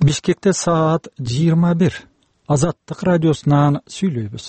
Бишкекте саат 21. Азаттык радиосунан сүйлөйбүз.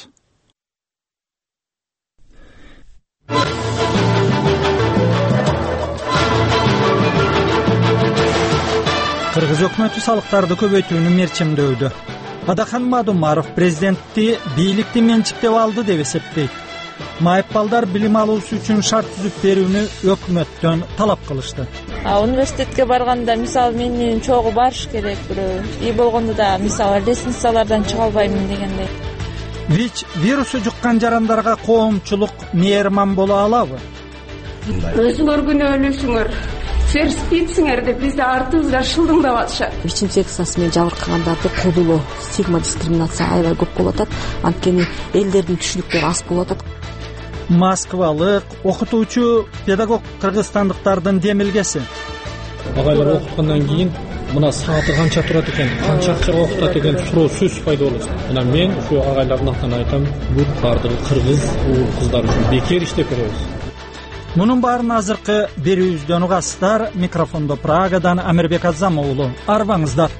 Кыргыз өкмөтү салыктарды көбөйтүүнү мерчимдөydү. Адахан Мадумаров президентти бийликти менчиктеп алды деп эсептейт. Майыппалдар билим алуусу үчүн шарт түзүп берүүнү өкмөттөн талап кылышты. Университетке барганда мисалы менин чогуу барыш керек, бирөө үй болгондо да мисалы лестницалардан чыга албаймын дегендей. ВИЧ вирусу жуккан жарандарга коомчулук мээрман боло алабы? Өзүңөр күнөөлүүсүңөр, силер спитсиңер деп бизде артыбыздан шылдыңдап атышат. ВИЧ инфекциясы менен жабыркагандарды кодулоо, стигма, дискриминация аябай көп болуп атат. Анткени элдердин түшүнүктөрү аз болуп атат. Москвалык окутуучу педагог кыргызстандыктардын демилгеси. Агайлар окуткандан кийин мына сааты канча турат экен, канча акчага окутат экен суроо сөзсүз пайда болот. Мына мен ушу агайлардын атынан айтам, бул бардыгы кыргыз кыздар үчүн бекер иштеп беребиз. Мунун баарын азыркы берүүбүздөн угасыздар. Микрофондо Прагадан Амирбек Азам уулу. Арбаңыздар.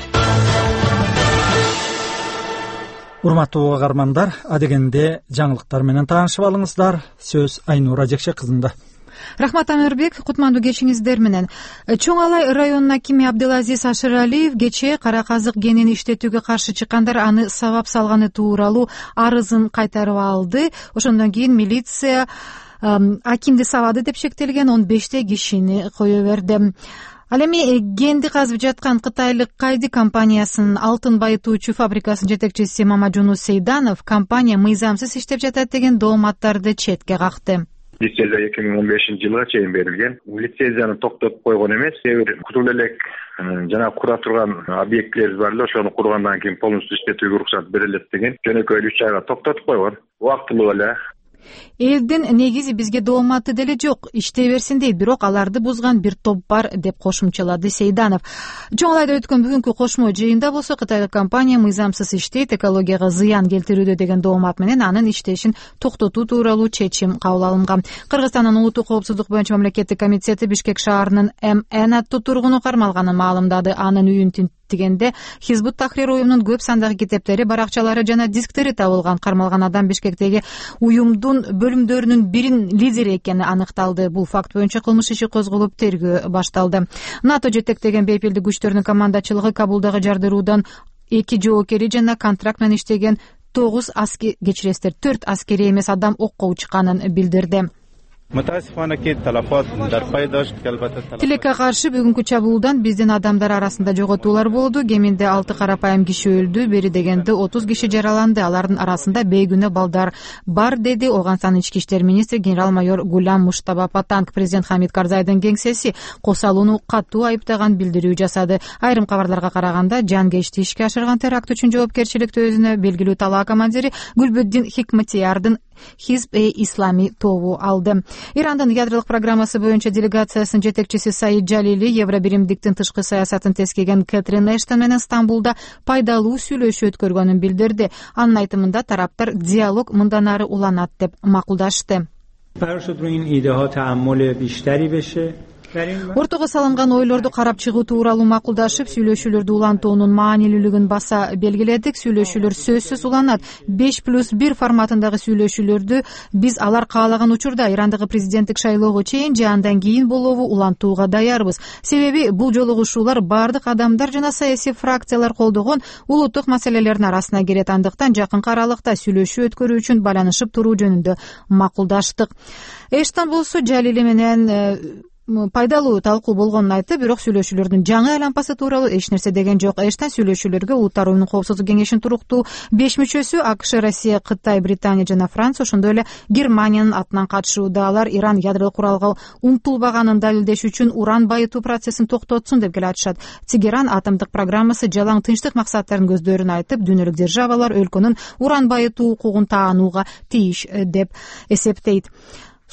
Урматтуу угармандар, адегенде жаңылыктар менен таанышып алыңыздар. Сөз Айнура Жекше кызында. Рахмат Амирбек, кутмандуу кечиңиздер менен. Чоң Алай районунун акими Абдылазиз Ашыралиев кечээ кара казык генин иштетүүгө каршы чыккандар аны сабап салганы тууралуу арызын кайтарып алды. Ошондон кийин милиция акимди сабады деп шектелген 15 кишини кое берди. Ал эми генди казып жаткан кытайлык Кайди компаниясынын алтын байытуучу фабрикасынын жетекчиси Мамажунус Сейданов компания мыйзамсыз иштеп жатат деген дооматтарды четке какты. Лицензия 2015-жылга чейин берилген. Лицензияны токтотуп койгон эмес, кутул элек жана кура турган объектилер бар эле, ошону кургандан кийин полностью иштетүүгө уруксат берилет деген жөнөкөй 3 айга токтотуп койгон. Убактылуу эле. Элдин негизи бизге дооматы деле жок, иштей берсин дейт, бирок аларды бузган бир топ бар деп кошумчалады Сейданов. Чоң Алайда өткөн бүгүнкү кошмо жыйында болсо кытайлык компания мыйзамсыз иштейт, экологияга зыян келтирүүдө деген доомат менен анын иштешин токтотуу тууралуу чечим кабыл алынган. Кыргызстандын улуттук коопсуздук боюнча мамлекеттик комитети Бишкек шаарынын МН аттуу тургуну кармалганын маалымдады. Анын үйүн тигенде Хизбут Тахрир уюмунун көп сандагы китептери, баракчалары жана дисктери табылган. Кармалган адам Бишкектеги уюмдун бөлүмдөрүнүн биринин лидери экени аныкталды. Бул факт боюнча кылмыш иши козголуп тергөө башталды. НАТО жетектеген бейпилдик күчтөрдүн командачылыгы Кабулдагы жардыруудан 2 жоокери жана контракт менен иштеген 4 аскери эмес адам окко учканын билдирди. Тилекке каршы бүгүнкү чабуулдан биздин адамдар арасында жоготуулар болду. Кеминде 6 карапайым киши өлдү, бери дегенде 30 киши жараланды. Алардын арасында бейгүнөө балдар бар, деди Оганстан ички иштер министри генерал-майор Гулям Муштаба Патанг. Президент Хамид Карзайдын кеңсеси косалууну катуу айыптаган билдирүү жасады. Айрым кабарларга караганда жанкечти ишке ашырган теракт үчүн жоопкерчиликти өзүнө белгилүү талаа командири Гүлбөддин Хикматиярдын Хизб-Ислами тобу алды. Ирандын ядролук программасы боюнча делегациясынын жетекчиси Саид Жалили Евробиримдиктин тышкы саясатын тескеген Кэтрин Эштон менен Стамбулда пайдалуу сүйлөшүү өткөргөнүн билдирди. Анын айтымында тараптар диалог мындан ары уланат деп макулдашты. Ортого салынган ойлорду карап чыгуу тууралуу макулдашып, сүйлөшүүлөрдү улантуунун маанилүүлүгүн баса белгиледик. Сүйлөшүүлөр сөзсүз уланат. 5+1 форматындагы сүйлөшүүлөрдү биз алар каалаган учурда Ирандагы президенттик шайлоого чейин же андан кийин болобу улантууга даярбыз. Себеби бул жолугушуулар бардык адамдар жана саясий фракциялар колдогон улуттук маселелердин арасына кирет. Андыктан жакынкы аралыкта сүйлөшүү өткөрүү үчүн байланышып туруу жөнүндө макулдаштык. Эштон болсо Жалили менен пайдалуу талкуу болгонун айтты, бирок сүйлөшүүлөрдүн жаңы айланпасы тууралуу эч нерсе деген жок. Эштон сүйлөшүүлөргө Улуттар уюмунун коопсуздук кеңешинин туруктуу 5 мүчөсү АКШ, Россия, Кытай, Британия жана Франция, ошондой эле Германиянын атынан катышууда. Алар Иран ядролук куралга умтулбаганын далилдеш үчүн уран байытуу процессин токтотсун деп келатышат. Тегеран атомдук программасы жалаң тынчтык максаттарын көздөрүн айтып, дүйнөлүк державалар өлкөнүн уран байытуу укугун таанууга тийиш деп эсептейт.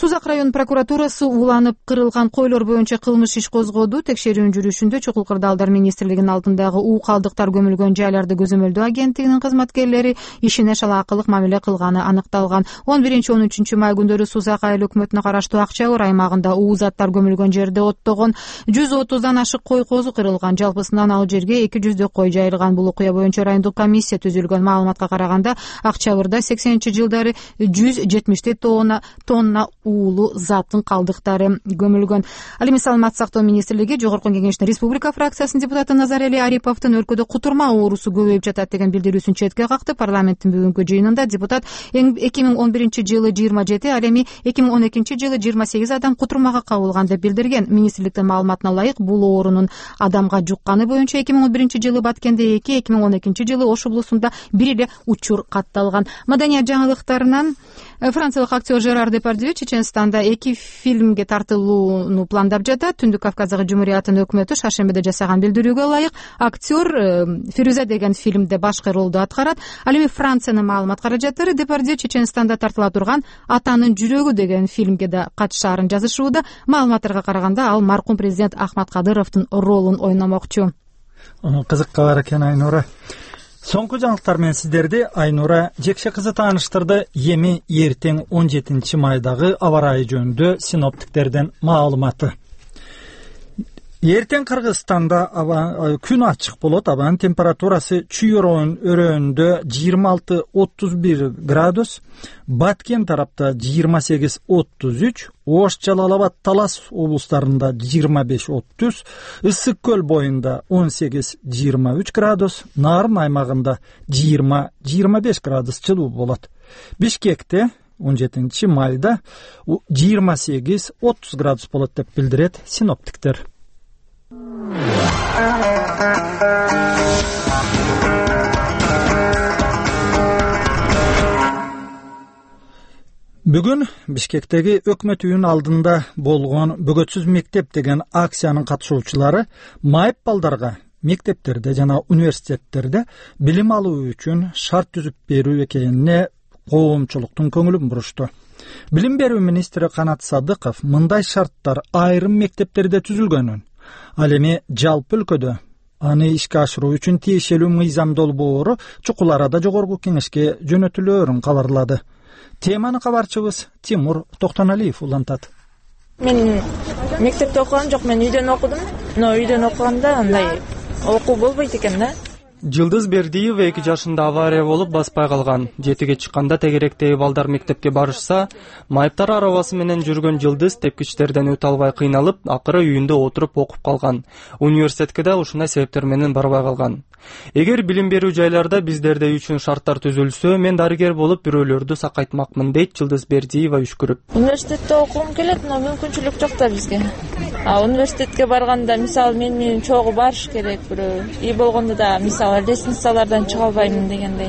Сузак район прокуратурасы уланып кырылган койлор боюнча кылмыш иш козгоду. Текшерүүнүн жүрүшүндө Чокул Кырдаалдар министрлигинин алдындагы уу калдыктар көмүлгөн жайларды көзөмөлдөө агенттигинин кызматкерлери ишине шалаакылык мамиле кылганы аныкталган. 11-13 май күндөрү Сузак айыл өкмөтүнө караштуу Акчабыр аймагында уу заттар көмүлгөн жерде оттогон 130дан ашык кой козу кырылган. Жалпысынан ал жерге 200 кой жайылган. Бул окуя боюнча райондук комиссия түзүлгөн. Маалыматка караганда Акчабырда 80-жылдары 170 тонна уулу заттын калдыктары көмүлгөн. Ал эми Саламаттык сактоо министрлиги Жогорку Кеңештин республика фракциясынын депутаты Назарели Ариповдун өлкөдө кутурма оорусу көбөйүп жатат деген билдирүүсүн четке какты. Парламенттин бүгүнкү жыйынында депутат 2011-жылы 27, ал эми 2012-жылы 28 адам кутурмага кабылган деп билдирген. Министрликтин маалыматына ылайык, бул оорунун адамга жукканы боюнча 2011-жылы Баткенде 2, 2012-жылы Ош облусунда бир эле учур катталган. Маданият жаңылыктарынан франциялык актер Жерар Депардье Чеченстанда 2 фильмге тартылууну пландап жатат. Түндүк Кавказдагы Жумурияттын өкмөтү шаршембиде жасаган билдирүүгө ылайык, актер Фируза деген фильмде башкы ролду аткарат. Ал эми Франциянын маалымат каражаттары Депардье Чеченстанда тартыла турган Атанын жүрөгү деген фильмге да катышаарын жазышууда. Маалыматтарга караганда ал маркум президент Ахмат Кадыровдун ролун ойномокчу. Кызыкка бар экен Айнура. Соңку жаңылыктар менен сиздерди Айнура Жекше кызы тааныштырды. Эми эртең 17 майдагы аба ырайы жөнүндө синоптиктерден маалыматы. Эртең Кыргызстанда күн ачык болот. Абанын температурасы Чүйөрөн өрөөнүндө 26-31 градус, Баткен тарапта 28-33, Ош, Жалал Абад, Талас облустарында 25-30, Ысык көл боюнда 18-23 градус, Нарын аймагында 20-25 градус жылуу болот. Бишкекте 17 майда 28-30 градус болот деп билдирет синоптиктер. Бүгүн Бишкектеги өкмөт үйүнүн алдында болгон бөгөтсүз мектеп деген акциянын катышуучулары майып балдарга мектептерде жана университеттерде билим алуу үчүн шарт түзүп берүү экенине коомчулуктун көңүлүн бурушту. Билим берүү министри Канат Садыков мындай шарттар айрым мектептерде түзүлгөнүн, ал эми жалпы өлкөдө аны ишке ашыруу үчүн тиешелүү мыйзам долбоору чукул арада Жогорку Кеңешке жөнөтүлөөрүн кабарлады. Теманы кабарчыбыз Тимур Токтоналиев улантат. Мен мектепте окугам жок, мен үйдөн окудум. Но үйдөн окуганда андай окуу болбойт экен да. Жылдыз Бердиева 2 жашында авария болуп баспай калган. Жетиге чыкканда тегеректеги балдар мектепке барышса, майыптар арабасы менен жүргөн Жылдыз тепкичтерден өтө албай кыйналып, акыры үйүндө отуруп окуп калган. Университетке да ушундай себептер менен барбай калган. Эгер билим берүү жайларда биздерде үчүн шарттар түзүлсө, мен дарыгер болуп бирөөлөрдү сакайтмакмын дейт Жылдыз Бердиева үшкүрүп. Университетте окугум келет, но мүмкүнчүлүк жок да бизге. Университетке барганда, мисалы, менин чогуу барыш керек бирөө. И болгондо да, мисалы, лестницалардан чыга албаймын дегендей.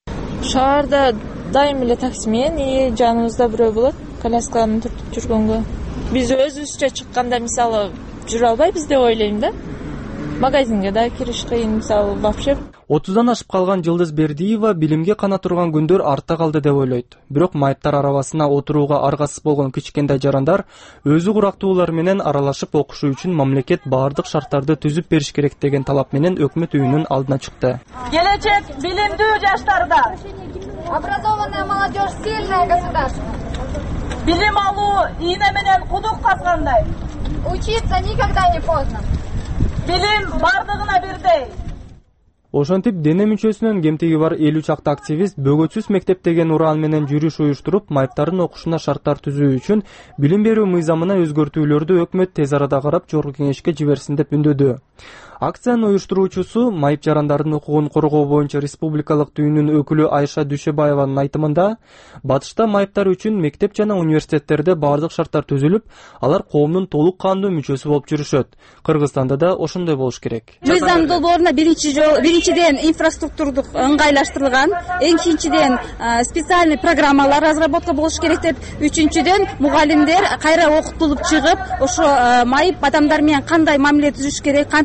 Шаарда дайым эле такси менен жаныбызда бирөө болот, колясканы түртүп жүргөнгө. Биз өзүбүзчө чыкканда, мисалы, жүрө албайбыз деп ойлойм да. Магазинге да кириш кыйын, мисалы, вообще. 30дан ашып калган Жылдыз Бердиева билимге кана турган күндөр артта калды деп ойлойт. Бирок майыптар арабасына отурууга аргасыз болгон кичкентай жарандар өзү курактуулар менен аралашып окушу үчүн мамлекет баардык шарттарды түзүп бериш керек деген талап менен өкмөт үйүнүн алдына чыкты. Келечек билимдүү жаштарда. Образованная молодежь, сильное государство. Билим алуу ийне менен кудук казгандай. Учиться никогда не поздно. Билим бардыгына бирдей. Ошентип дене мүчөсүнөн кемтиги бар 50 чакты активист бөгөтсүз мектеп деген ураан менен жүрүш уюштуруп, майыптардын окушуна шарттар түзүү үчүн билим берүү мыйзамына өзгөртүүлөрдү өкмөт тез арада карап Жогорку Кеңешке жиберсин деп үндөдү. Акциянын уюштуруучусу майып жарандардын укугун коргоо боюнча республикалык түйүнүн өкүлү Айша Дүшебаеванын айтымында, батышта майыптар үчүн мектеп жана университеттерде баардык шарттар түзүлүп, алар коомдун толук кандуу мүчөсү болуп жүрүшөт. Кыргызстанда да ошондой болуш керек. Мыйзам долбоорунда биринчиден инфраструктурдук ыңгайлаштырылган, экинчиден специальный программалар разработка болуш керек деп, үчүнчүдөн мугалимдер кайра окутулуп чыгып, ошо майып адамдар менен кандай мамиле түзүш керек, кантип окутуш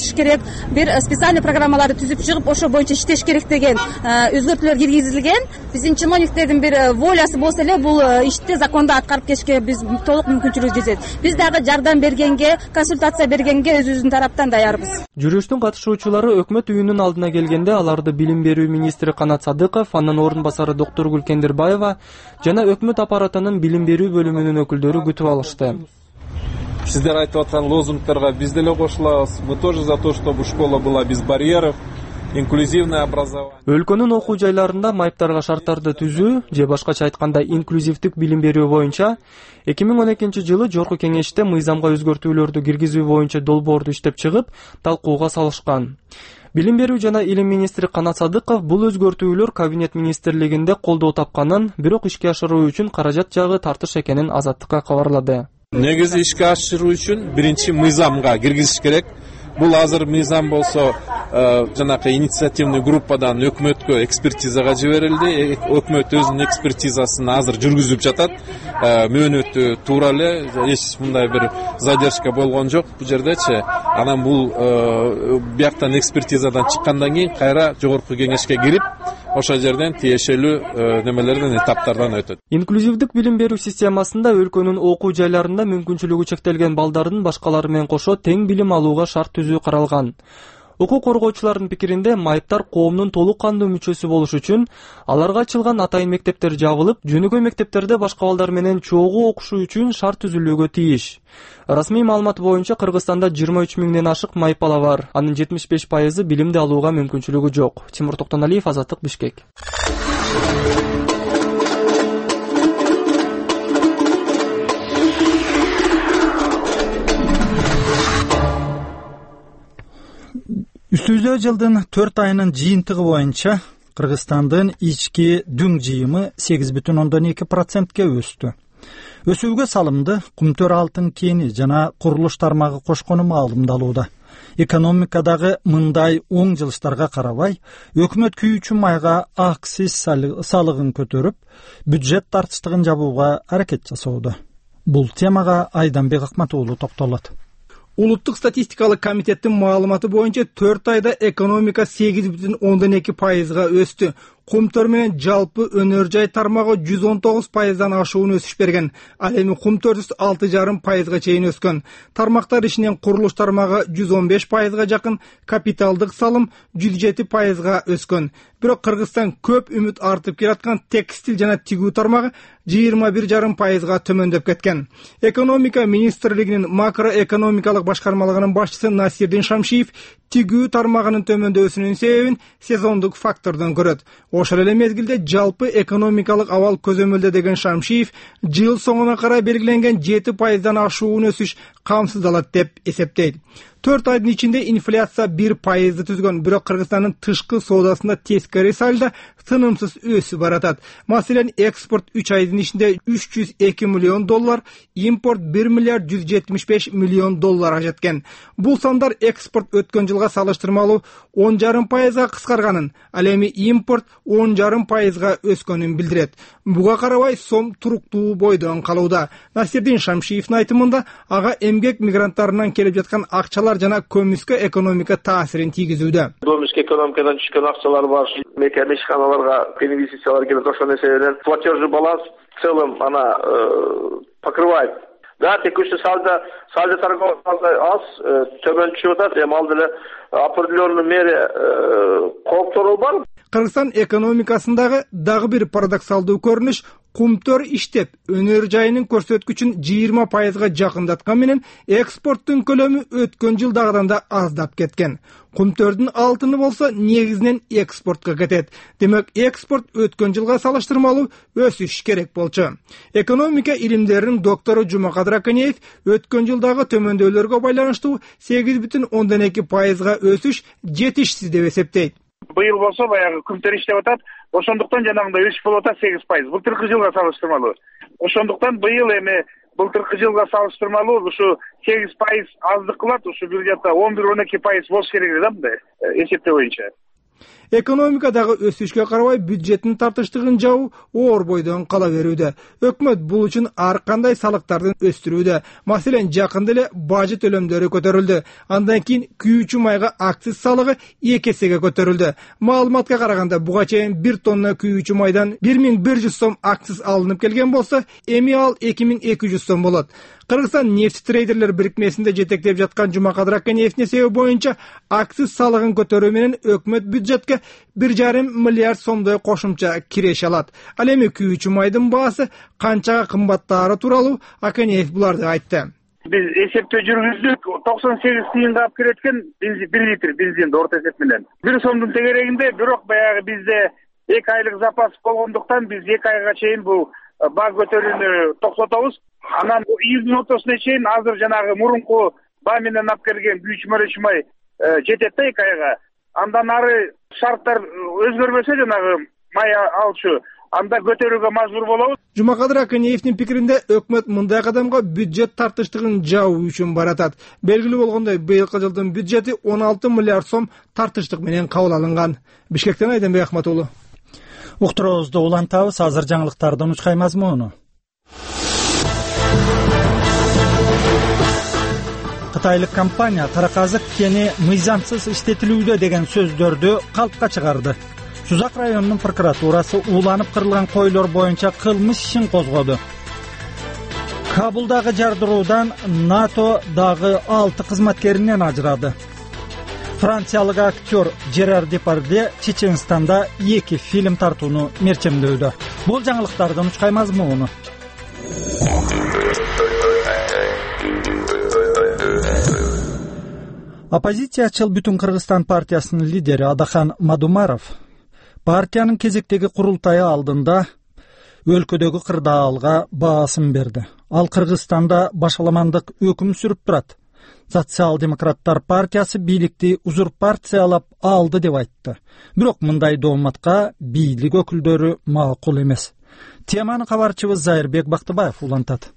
бериш керек, бир специальный программаларды түзүп чыгып, ошо боюнча иштеш керек деген өзгөртүүлөр киргизилген. Биздин чиновниктердин бир волясы болсо эле бул ишти закондо аткарып кетишке биз толук мүмкүнчүлүк жетет. Биз дагы жардам бергенге, консультация бергенге өзүбүздүн тараптан даярбыз. Жүрүштүн катышуучулары өкмөт үйүнүн алдына келгенде аларды Билим берүү министри Канат Садыков, анын орун басары доктор Гүлкендирбаева жана өкмөт аппаратынын билим берүү бөлүмүнүн өкүлдөрү күтүп алышты. Сиздер айтып аткан лозунгдарга биз деле кошулабыз. Мы тоже за то, чтобы школа была без барьеров, инклюзивное образование. Өлкөнүн окуу жайларында майыптарга шарттарды түзүү же башкача айтканда инклюзивдик билим берүү боюнча 2012-жылы Жогорку кеңеште мыйзамга өзгөртүүлөрдү киргизүү боюнча долбоорду иштеп чыгып, талкууга салышкан. Билим берүү жана илим министри Канат Садыков бул өзгөртүүлөр кабинет министрлигинде колдоо тапканын, бирок ишке ашыруу үчүн каражат жагы тартыш экенин Азаттыкка кабарлады. Негизи ишке ашыруу үчүн биринчи мыйзамга киргизиш керек. Бул азыр мыйзам болсо жанакы инициативный группадан өкмөткө экспертизага жиберилди. Өкмөт өзүнүн экспертизасын азыр жүргүзүп жатат. Мөөнөтү туура эле, эч мындай бир задержка болгон жок бул жердечи. Анан бул бияктан экспертизадан чыккандан кийин кайра жогорку кеңешке кирип, ошол жерден тиешелүү немелерден этаптардан өтөт. Инклюзивдик билим берүү системасында өлкөнүн окуу жайларында мүмкүнчүлүгү чектелген балдардын башкалары менен кошо тең билим алууга шарт түзүү каралган. Укук коргоочулардын пикиринде майыптар коомдун толук кандуу мүчөсү болуш үчүн аларга ачылган атайын мектептер жабылып, жөнөкөй мектептерде башка балдар менен чогуу окушу үчүн шарт түзүлүүгө тийиш. Расмий маалымат боюнча Кыргызстанда 23 миңден ашык майып бала бар. Анын 75% билимди алууга мүмкүнчүлүгү жок. Тимур Токтоналиев, Азаттык, Бишкек. Үстүбүздө жылдын 4 айынын жыйынтыгы боюнча Кыргызстандын ички дүң жыйымы 8,2%ге өстү. Өсүүгө салымды кумтөр алтын кени жана курулуш тармагы кошкону маалымдалууда. Экономикадагы мындай оң жылыштарга карабай, өкмөт күйүүчү майга акциз салыгын көтөрүп, бюджет тартыштыгын жабууга аракет жасоодо. Бул темага Айданбек Акматуулу токтолот. Улуттук статистикалык комитеттин маалыматы боюнча 4 айда экономика 8,2%га өстү. Кумтөр менен жалпы өнөр жай тармагы 119%дан ашуун өсүш берген. Ал эми кумтөр 6,5%га чейин өскөн. Тармактар ишинен курулуш тармагы 115%га жакын, капиталдык салым 107%га өскөн. Бирок Кыргызстан көп үмүт артып келаткан текстил жана тигүү тармагы 21,5%га төмөндөп кеткен. Экономика министрлигинин макроэкономикалык башкармалыгынын башчысы Насирдин Шамшиев тигүү тармагынын төмөндөсүнүн себебин сезондук фактордон көрөт. Ошол эле мезгилде жалпы экономикалык абал көзөмөлдө деген Шамшиев жыл соңуна карай белгиленген 7%дан ашуун өсүш камсыздалат деп эсептейт. 4 айдын ичинде инфляция 1%ды түзгөн, бирок Кыргызстандын тышкы соодасында тескери сальдо тынымсыз өсүп баратат. Маселен, экспорт 3 айдын ичинде $302 миллион, импорт $1 миллиард 175 миллион жеткен. Бул сандар экспорт өткөн жылга салыштырмалуу 10,5%га кыскарганын, ал эми импорт 10,5%га өскөнүн билдирет. Буга карабай сом туруктуу бойдон калууда. Насирдин Шамшиевдин айтымында, ага эмгек мигранттарынан келип жаткан акчалар жана көмүскө экономика таасирин тийгизүүдө. Көмүскө экономикадан түшкөн акчалар бар, мекемешканаларга инвестициялар келет, ошол нерселерден платежный баланс в целом она покрывает. Да, текущий сальдо торговли аз, төмөн чыгып атат, эми ал деле определенный мере кооптору бар. Кыргызстан экономикасындагы дагы бир парадоксалдуу көрүнүш кумтөр иштеп, өнөр жайынын көрсөткүчүн 20%га жакындаткан менен экспорттун көлөмү өткөн жылдагыдан да аздап кеткен. Кумтөрдүн алтыны болсо негизинен экспортко кетет. Демек, экспорт өткөн жылга салыштырмалуу өсүш керек болчу. Экономика илимдеринин доктору Жумакадыр Аканеев өткөн жылдагы төмөндөөлөргө байланыштуу 8,2%га өсүш жетишсиз деп эсептейт. Быйыл болсо баягы кумтөр иштеп атат, ошондуктан жанагындай өсүш болуп атат 8%. Былтыркы жылга салыштырмалуу. Ошондуктан быйыл эми былтыркы жылга салыштырмалуу ушу 8% аздык кылат, ушу бир жакта 11-12% болуш керек да мындай эсептөө боюнча. Экономикадагы өсүшкө карабай бюджеттин тартыштыгын жабуу оор бойдон кала берүүдө. Өкмөт бул үчүн ар кандай салыктарды өстүрүүдө. Маселен, жакында эле бажы төлөмдөрү көтөрүлдү. Андан кийин күйүүчү майга акциз салыгы 2 эсеге көтөрүлдү. Маалыматка караганда буга чейин 1 тонна күйүүчү майдан 1100 сом акциз алынып келген болсо, эми ал 2200 сом болот. Кыргызстан нефть трейдерлер бирикмесинде жетектеп жаткан Жумакадыр Акенеевдин эсеби боюнча акциз салыгын көтөрүү менен өкмөт бюджетке 1,5 миллиард сомдой кошумча киреш алат. Ал эми күйүүчү майдын баасы канчага кымбаттаары тууралуу Акенеев буларды айтты. Biz esepte жүргүздүк 98 тыйынга алып келет экен 1 литр бензинди орто эсеп менен. 1 сомдун тегерегинде, бирок баягы бизде 2 айлык запас болгондуктан биз 2 айга чейин бул баа көтөрүүнү токтотобуз. Анан июлдун ортосуна чейин азыр жанагы мурунку баа менен алып келген күйүүчү май жетет да 2 айга. Андан ары шарттар өзгөрбөсө жанагы май алчу анда көтөрүүгө мажбур болобуз. Жумакадыр Акенеевдин пикиринде өкмөт мындай кадамга бюджет тартыштыгын жабуу үчүн баратат. Белгилүү болгондой, быйылкы жылдын бюджети 16 миллиард сом тартыштык менен кабыл алынган. Бишкектен Айденбек Ахматуулу. Уктуруубузду улантабыз, азыр жаңылыктардын учкай мазмуну. Кытайлык компания тараказык кени мыйзамсыз иштетилүүдө деген сөздөрдү калпка чыгарды. Сузак районунун прокуратурасы ууланып кырылган койлор боюнча кылмыш ишин козгоду. Кабулдагы жардыруудан НАТО дагы 6 кызматкеринен ажырады. Франциялык актер Жерар Депардье Чеченстанда 2 фильм тартууну мерчемдөдө. Бул жаңылыктардын учкай мазмуну. Оппозициячыл Бүтүн Кыргызстан партиясынын лидери Адахан Мадумаров партиянын кезектеги курултайы алдында өлкөдөгү кырдаалга баасын берди. Ал Кыргызстанда башаламандык өкүм сүрүп турат. Социал-демократтар партиясы бийликти узурпациялап алды деп айтты. Бирок мындай дооматка бийлик өкүлдөрү макул эмес. Теманы кабарчыбыз Зайырбек Бактыбаев улантат.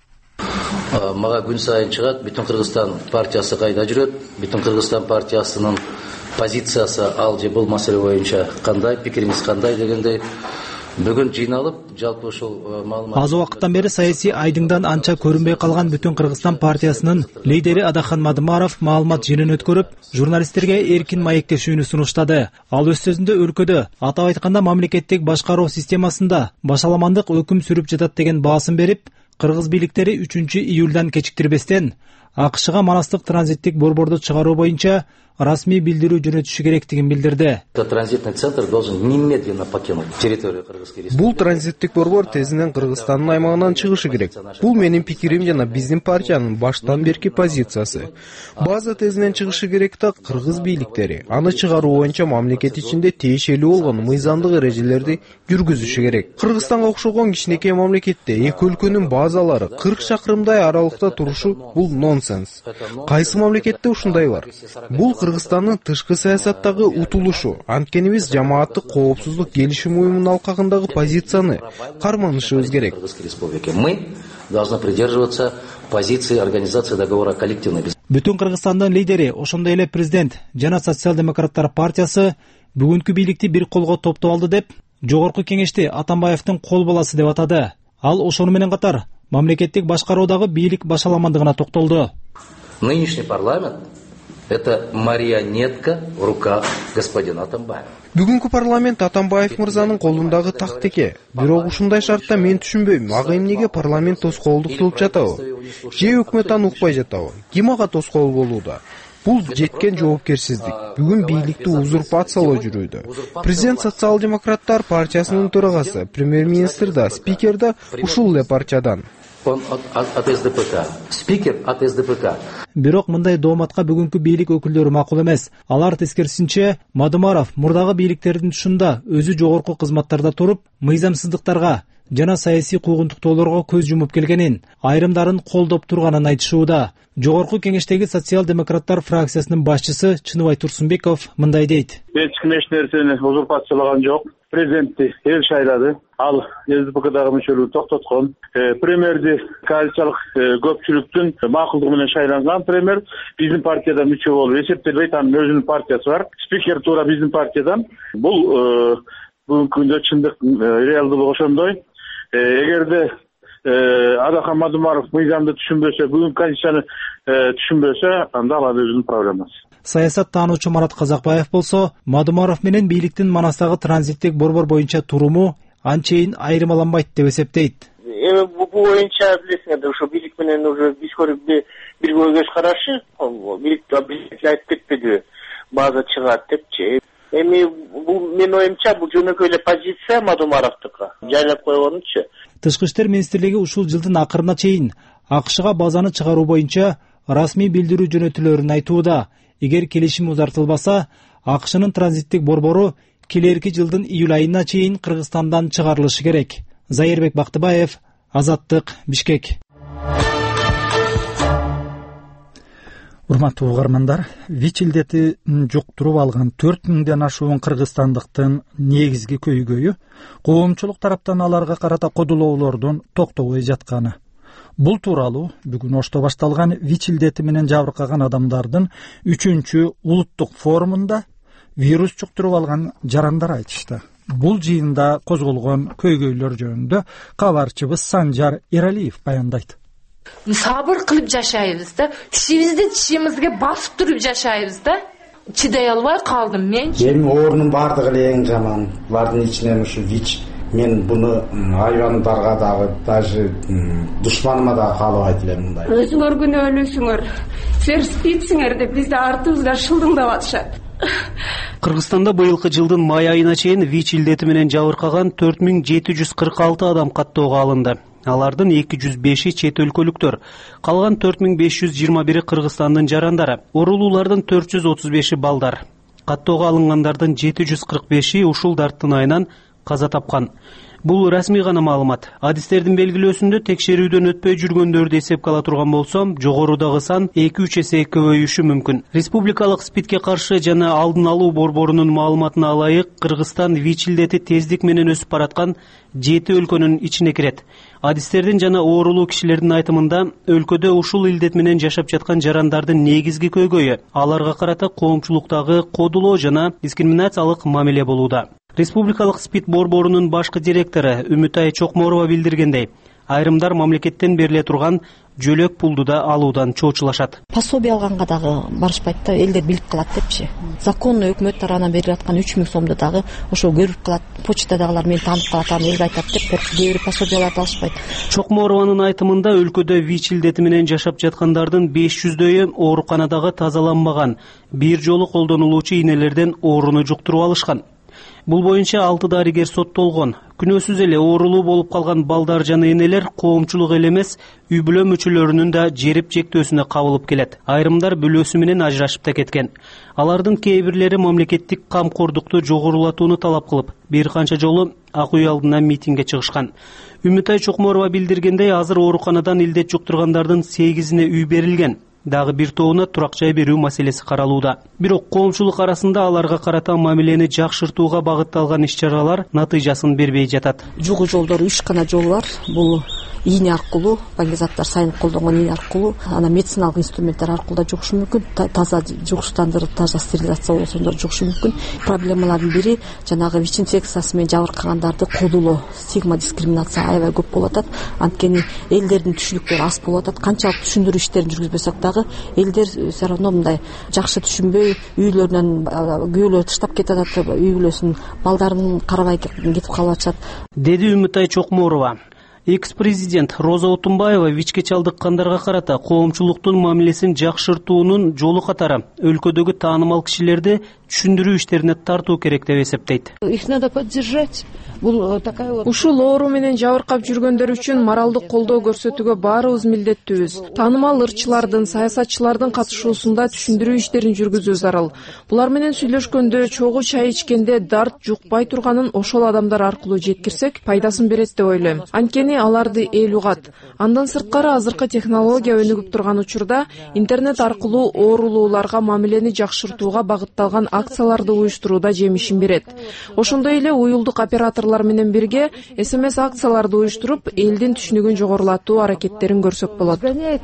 Мага күн сайын чыгат, Бүтүн Кыргызстан партиясы кайда жүрөт? Бүтүн Кыргызстан партиясынын позициясы ал же бул маселе боюнча кандай, пикириңиз кандай дегендей бүгүн жыйналып, жалпы ушул маалымат. Аз убакыттан бери саясий айдыңдан анча көрүнбөй калган Бүтүн Кыргызстан партиясынын лидери Адахан Мадумаров маалымат жыйынын өткөрүп, журналисттерге эркин маектешүүнү сунуштады. Ал өз сөзүндө өлкөдө, атап айтканда мамлекеттик башкаруу системасында башаламандык өкүм сүрүп жатат деген баасын берип, кыргыз бийликтери 3-июлдан кечиктирбестен АКШга манастык транзиттик борборду чыгаруу боюнча расмий билдирүү жөнөтүшү керектигин билдирди. Транзитный центр должен немедленно покинуть территорию Кыргызской республики. Бул транзиттик борбор тезинен Кыргызстандын аймагынан чыгышы керек. Бул менин пикирим жана биздин партиянын баштан берки позициясы. База тезинен чыгышы керек да кыргыз бийликтери аны чыгаруу боюнча мамлекет ичинде тиешелүү болгон мыйзамдык эрежелерди жүргүзүшү керек. Кыргызстанга окшогон кичинекей мамлекетте эки өлкөнүн базалары 40 шакырымдай аралыкта турушу бул нонсенс. Кайсы мамлекетте ушундай бар? Бул Кыргызстандын тышкы саясаттагы утулушу. Анткени биз жамааттык коопсуздук келишим уюмунун алкагындагы позицияны карманышыбыз керек. Мы должны придерживаться позиции Организации договора коллективной безопасности. Бүтүн Кыргызстандын лидери, ошондой эле президент жана социал-демократтар партиясы бүгүнкү бийликти бир колго топтоп алды деп, жогорку кеңешти Атамбаевдин кол баласы деп атады. Ал ошону менен катар мамлекеттик башкаруудагы бийлик башаламандыгына токтолду. Нынешний парламент это марионетка в руках господина Атамбаева. Бүгүнкү парламент Атамбаев мырзанын колундагы тактеке. Бирок ушундай шартта мен түшүнбөйм. Ага эмнеге парламент тоскоолдук кылып жатабы? Же өкмөт аны укпай жатабы? Ким ага тоскоол болууда? Бул жеткен жоопкерсиздик. Бүгүн бийликти узурпациялоо жүрүүдө. Президент социал-демократтар партиясынын төрагасы, премьер-министр да, спикер да ушул эле партиядан. Он от СДПК. Спикер от СДПК. Бирок мындай дооматка бүгүнкү бийлик өкүлдөрү макул эмес. Алар тескерисинче Мадумаров мурдагы бийликтердин тушунда өзү жогорку кызматтарда туруп, мыйзамсыздыктарга жана саясий куугунтуктоолорго көз жумуп келгенин, айрымдарын колдоп турганын айтышууда. Жогорку кеңештеги социал-демократтар фракциясынын башчысы Чыныбай Турсунбеков мындай дейт. Эч ким эч нерсени узурпациялаган жок. президентти эл шайлады. Ал СДПКдагы мүчөлүгү токтоткон. Премьерди коалициялык көпчүлүктүн макулдугу менен шайланган премьер биздин партияда мүчө болуп эсептелбейт. Анын өзүнүн партиясы бар. Спикер туура биздин партиядан. Бул бүгүнкү күндө чындык реалдуулук ошондой. Эгерде Адахан Мадумаров мыйзамды түшүнбөсө, бүгүнкү конституцияны түшүнбөсө, анда ал өзүнүн проблемасы. Саясат таануучу Марат Казакбаев болсо, Мадумаров менен бийликтин Манастагы транзиттик борбор боюнча туруму анчейин айырмаланбайт деп эсептейт. Бул боюнча билесиңер, ошо бийлик менен уже бир көз карашы, бийлик айтып кетпеди, база чыгат депчи. Бул менин оюмча бул жөнөкөй эле позиция Мадумаровдуку жайлап койгонучу. Тышкы иштер министрлиги ушул жылдын акырына чейин АКШга базаны чыгаруу боюнча расмий билдирүү жөнөтүлөрүн айтууда. Эгер келишим узартылбаса, АКШнын транзиттик борбору келерки жылдын июль айына чейин Кыргызстандан чыгарылышы керек. Зайырбек Бактыбаев, Азаттык, Бишкек. Урматтуу угармандар, ВИЧ илдети жуктуруп алган 4000ден ашуун кыргызстандыктын негизги көйгөйү коомчулук тараптан аларга карата кодулоолордун токтобой жатканы. Бул тууралуу бүгүн Ошто башталган ВИЧ илдети менен жабыркаган адамдардын 3-чү улуттук форумунда вирус жуктуруп алган жарандар айтышты. Бул жыйында козголгон көйгөйлөр жөнүндө кабарчыбыз Санжар Эралиев баяндайт. Сабыр кылып жашайбыз да, тишибизди тишимизге басып туруп жашайбыз да. Чыдай албай калдым мен. Менин орнум бардыгы эле эң жаман. Булардын ичинен ушу ВИЧ. Мен буну айвандарга дагы, даже душманыма да каалабайт элем мындай. Өзүңөр күнөө өлөсүңөр. Силер спитсиңер деп бизди артыбызда шылдыңдап атышат. Кыргызстанда быйылкы жылдын май айына чейин ВИЧ илдети менен жабыркаган 4746 адам каттоого алынды. Алардын 205-и чет өлкөлүктөр, калган 4521-и Кыргызстандын жарандары, орулуулардын 435-и балдар. Каттоого алынгандардын 745-и ушул дарттын айынан каза тапкан. Бул расмий гана маалымат. Адистердин белгилөөсүндө текшерүүдөн өтпөй жүргөндөрдү эсепке ала турган болсом, жогорудагы сан 2-3 эсе көбөйүшү мүмкүн. Республикалык СПИДке каршы жана алдын алуу борборунун маалыматына ылайык, Кыргызстан ВИЧ илдети тездик менен өсүп бараткан 7 өлкөнүн ичине кирет. Адистердин жана оорулуу кишилердин айтымында, өлкөдө ушул илдет менен жашап жаткан жарандардын негизги көйгөйү аларга карата коомчулуктагы кодулоо жана дискриминациялык мамиле болууда. Республикалык СПИД борборунун башкы директору Үмүтай Чокморова билдиргендей, айрымдар мамлекеттен бериле турган жөлөк пулду да алуудан чоочулашат. Пособие алганга дагы барышпайт да, элдер билип калат депчи. Законный өкмөт тарабынан берилип аткан 3000 сомду дагы ошо көрүп калат. Почтадагылар мени таанып калат, аны элге айтат деп кээ бир пособияларды алышпайт. Чокморованын айтымында өлкөдө ВИЧ илдети менен жашап жаткандардын 500дөйү ооруканадагы тазаланбаган, бир жолу колдонулуучу ийнелерден ооруну жуктуруп алышкан. Бул боюнча 6 дарыгер соттолгон. Күнөөсүз эле оорулуу болуп калган балдар жана энелер коомчулук эле эмес, үй бүлө мүчөлөрүнүн да жерип жектөөсүнө кабылып келет. Айрымдар бүлөсү менен ажырашып да кеткен. Алардын кээ бирлери мамлекеттик камкордукту жогорулатууну талап кылып, бир канча жолу ак үй алдына митингге чыгышкан. Үмүтай Чокморова билдиргендей, азыр ооруканадан илдет жуктургандардын 8-ине үй берилген. Дагы бир тобуна турак жай берүү маселеси каралууда. Бирок коомчулук арасында аларга карата мамилени жакшыртууга багытталган иш-чаралар натыйжасын бербей жатат. Жугуу жолдору 3 гана жол бар. Бул ийне аркылуу, баңгизаттар сайын колдонгон ийне аркылуу, ана медициналык инструменттер аркылуу да жугушу мүмкүн. Таза жугуштандырып, таза стерилизация болсондо жугушу мүмкүн. Проблемалардын бири жанагы ВИЧ инфекциясы менен жабыркагандарды кодулоо, стигма, дискриминация аябай көп болуп атат. Анткени элдердин түшүнүктөрү аз болуп атат. Канчалык түшүндүрүү иштерин жүргүзбөсөк дагы элдер все равно мындай жакшы түшүнбөй, үйлөрүнөн күйөөлөр таштап кетип атат, үй бүлөсүнүн балдарын карабай кетип калып атышат, деди Үмүтай Чокморова. Экс-президент Роза Отунбаева ВИЧке чалдыккандарга карата коомчулуктун мамилесин жакшыртуунун жолу катары өлкөдөгү таанымал кишилерди түшүндүрүү иштерине тартуу керек деп эсептейт. Их надо поддержать. Ушул оору менен жабыркап жүргөндөр үчүн моралдык колдоо көрсөтүүгө баарыбыз милдеттүүбүз. Таанымал ырчылардын, саясатчылардын катышуусунда түшүндүрүү иштерин жүргүзүү зарыл. Булар менен сүйлөшкөндө, чогуу чай ичкенде дарт жукпай турганын ошол адамдар аркылуу жеткирсек, пайдасын берет деп ойлойм. Анткени аларды эл угат. Андан сырткары азыркы технология өнүгүп турган учурда интернет аркылуу оорулууларга мамилени жакшыртууга багытталган акцияларды уюштурууда жемишин берет. Ошондой эле уюлдук операторлор менен бирге СМС акцияларды уюштуруп, элдин түшүнүгүн жогорулатуу аракеттерин көрсөк болот.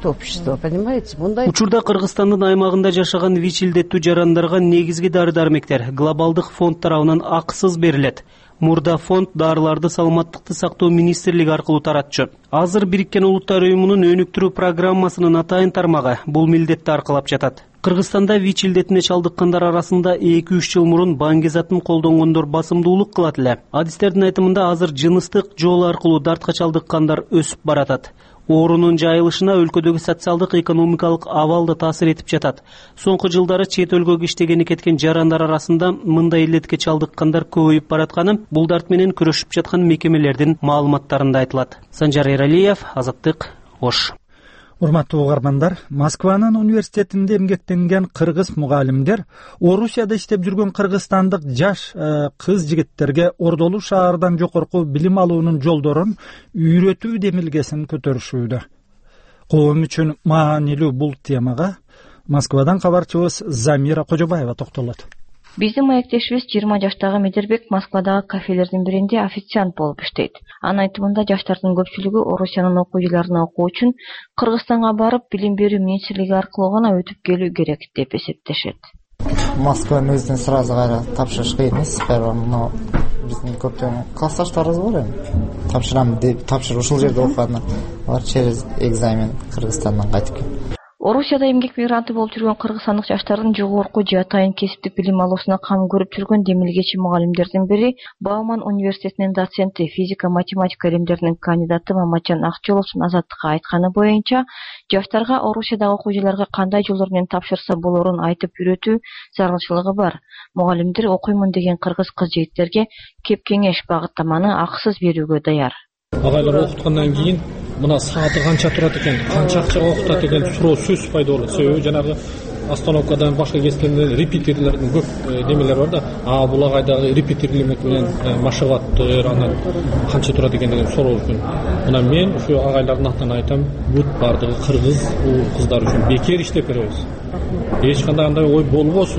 Учурда Кыргызстандын аймагында жашаган ВИЧ илдеттүү жарандарга негизги дары-дармектер глобалдык фонд тарабынан акысыз берилет. Мурда фонд дарыларды саламаттыкты сактоо министрлиги аркылуу таратчу. Азыр Бириккен Улуттар уюмунун өнүктүрүү программасынын атайын тармагы бул милдетти аркалап жатат. Кыргызстанда ВИЧ илдетине чалдыккандар арасында 2-3 жыл мурун баңгизатын колдонгондор басымдуулук кылат эле. Адистердин айтымында азыр жыныстык жол аркылуу дартка чалдыккандар өсүп баратат. Оорунун жайылышына өлкөдөгү социалдык экономикалык абал да таасир этип жатат. Соңку жылдары чет өлкөгө иштегени кеткен жарандар арасында мындай илдетке чалдыккандар көбөйүп баратканы бул дарт менен күрөшүп жаткан мекемелердин маалыматтарында айтылат. Санжар Эралиев, Азаттык, Ош. Урматтуу угармандар, Москванын университетинде эмгектенген кыргыз мугалимдер Орусияда иштеп жүргөн кыргызстандык жаш кыз жигиттерге Ордолу шаардан жогорку билим алуунун жолдорун үйрөтүү демилгесин көтөрүшүүдө. Коом үчүн маанилүү бул темага Москвадан кабарчыбыз Замира Кожобаева токтолот. Биздин маектешибиз 20 жаштагы Медербек Москвадагы кафелердин биринде официант болуп иштейт. Анын айтымында жаштардын көпчүлүгү Орусиянын окуу жайларына окуу үчүн Кыргызстанга барып, билим берүү министрлиги аркылуу гана өтүп келүү керек деп эсептешет. Москванын өзүнө сразу кайра тапшырыш кыйын эмес, но биздин көптөгөн классташтарыбыз бар эми. Тапшырам деп тапшырып ушул жерде окуган бар через экзамен Кыргызстандан кайтып келип. Орусияда эмгек мигранты болуп жүргөн кыргызстандык жаштардын жогорку же атайын кесиптик билим алуусуна кам көрүп жүргөн демилгечи мугалимдердин бири Бауман университетинин доценти, физика-математика илимдеринин кандидаты Маматжан Акчоловдун Азаттыкка айтканы боюнча, жаштарга Орусиядагы окуу жайларга кандай жолдор менен тапшырса болорун айтып үйрөтүү зарылчылыгы бар. Мугалимдер окуймун деген кыргыз кыз-жигиттерге кеп кеңеш, багыттаманы акысыз берүүгө даяр. Агайлар окуткандан кийин мына сааты канча турат экен, канча акчага окутат деген суроо сөзсүз пайдалуу. Себеби жанагы остановкадан башка кескенде репетиторлордун көп немелери бар да. Бул агайдагы репетирлемек менен машыгаттыр, анан канча турат экен деген суроо үчүн. Мына мен ушу агайлардын атынан айтам, бут бардыгы кыргыз кыздар үчүн бекер иштеп беребиз. Эч кандай андай ой болбосун.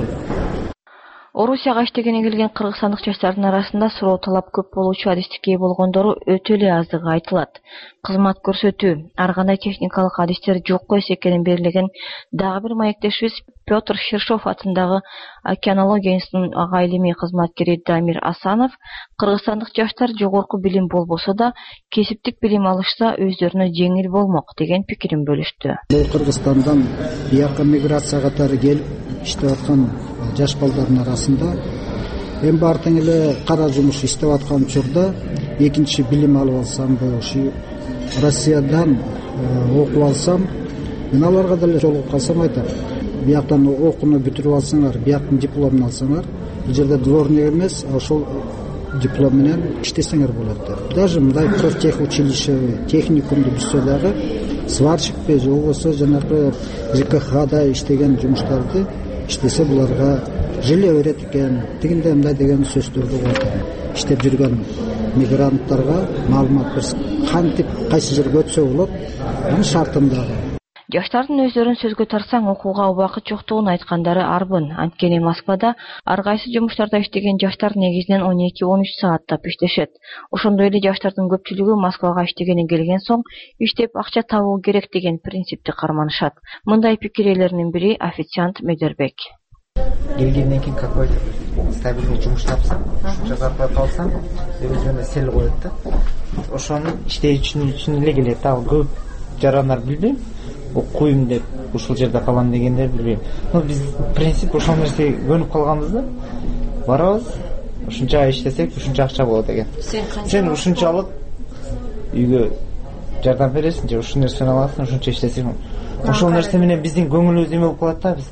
Орусияга иштегени келген кыргызстандык жаштардын арасында суроо талап көп болуучу адистикке ээ болгондору өтө эле аздыгы айтылат. Кызмат көрсөтүү, ар кандай техникалык адистер жокко эс экенин белгилеген дагы бир маектешибиз Петр Ширшов атындагы океанология институтунун ага илимий кызматкери Дамир Асанов кыргызстандык жаштар жогорку билим болбосо да кесиптик билим алышса өздөрүнө жеңил болмок деген пикирин бөлүштү. Бул Кыргызстандан бияка миграция катары келип иштеп аткан жаш балдардын арасында эми баары тең эле кара жумуш иштеп аткан учурда экинчи билим алып алсам, ушу Россиядан окуп алсам, мен аларга деле жолугуп калсам айтам, бияктан окууну бүтүрүп алсаңар, бияктын дипломун алсаңар, бул жерде дворник эмес, ошол диплом менен иштесеңер болот деп. Даже мындай профтехучилище, техникумду бүтсө дагы сварщикпи же болбосо жанагы ЖКХда иштеген жумуштарды иштесе буларга желе берет экен, тигинде мындай деген сөздөрдү коет. Иштеп жүргөн мигранттарга маалымат берсе, кантип кайсы жерге өтсө болот, анын шартындагы. Жаштардын өздөрүн сөзгө тарсаң окууга убакыт жоктугун айткандары арбын. Анткени Москвада ар кайсы жумуштарда иштеген жаштар негизинен 12-13 сааттап иштешет. Ошондой эле жаштардын көпчүлүгү Москвага иштегени келген соң иштеп акча табуу керек деген принципти карманышат. Мындай пикир ээлеринин бири официант Медербек. Келгенден кийин какой-то стабильный жумуш тапсам, ушунча зарплата алсам, өзүнө сел коет да. Ошону иштей үчүн эле келет. Ал көп жарандар билбейм, окуйм деп ушул жерде калам дегендер билбейм. Биз принцип ошол нерсеге көнүп калганбыз да. Барабыз, ушунча иштесек, ушунча акча болот экен. Сен ушунчалык үйгө жардам бересиң же ушул нерсени аласың, ушунча иштесең. Ошол нерсе менен биздин көңүлүбүз эме болуп калат да, биз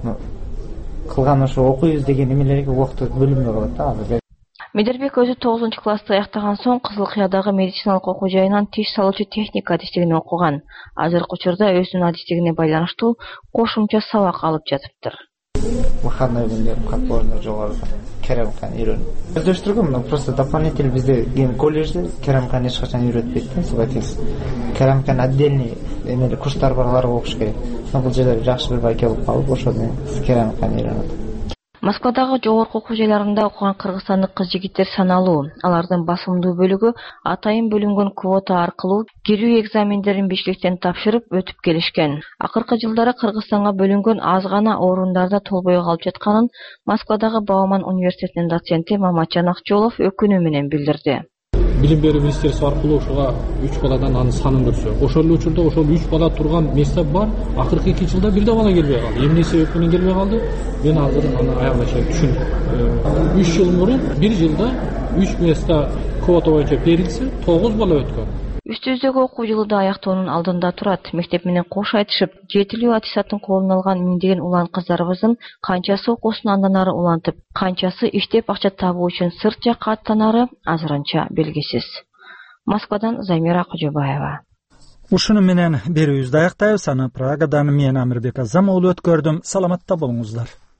кылган ошо окуйбуз деген эмелерге убакыт бөлүнбөй калат да. Медербек өзү 9-классты аяктаган соң Кызыл Кыядагы медициналык окуу жайынан тиш салуучу техника адистигин окуган. Азыркы учурда өзүнүн адистигине байланыштуу кошумча сабак алып жатыптыр. выходной күндері подпорный жоғарыда керамиканы үйреніп өздөштүргөн мына просто дополнительный бизде колледжде керамиканы эч качан үйрөтпөйт да сыгатец керамиканы отдельный эмеле курстар бар аларга окуш керек бул жерде жакшы бир байке болуп калып ошондон керамиканы үйрөнөт. Москвадагы жогорку окуу жайларында окуган кыргызстандык кыз-жигиттер саналуу. Алардын басымдуу бөлүгү атайын бөлүнгөн квота аркылуу кирүү экзамендерин бишкектен тапшырып өтүп келишкен. Акыркы жылдары Кыргызстанга бөлүнгөн аз гана орундарда толбой калып жатканын Москвадагы Бауман университетинин доценти Маматжан Акчолов өкүнүү менен билдирди. Билим берүү министерствосу аркылуу ушуга 3 баладан анын санын көрсө, ошол эле учурда ошол 3 бала турган месте бар. Акыркы 2 жылда бир да бала келбей калды. Эмне себеп менен келбей калды? Мен азыр аны аягына чейин түшүндүм. 3 жыл мурун бир жылда 3 месте квота боюнча берилсе, 9 бала өткөн. Үстүздөгү окуу жылы да аяктоонун алдында турат. Мектеп менен кош айтышып, жетилүү аттестаттын колуна алган миңдеген улан кыздарыбыздын канчасы окуусун андан ары улантып, канчасы иштеп акча табуу үчүн сырт жакка аттанары азырынча белгисиз. Москвадан Замира Кожобаева. Ушуну менен берүүбүздү аяктайбыз. Аны Прагадан мен Амирбек Азам өткөрдүм. Саламатта болуңуздар.